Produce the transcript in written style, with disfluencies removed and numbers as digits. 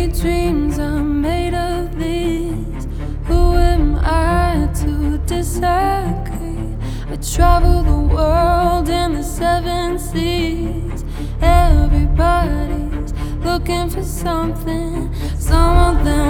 dreams are made of these. Who am I to disagree? I travel the world in the 7 seas. Everybody's looking for something. Some of them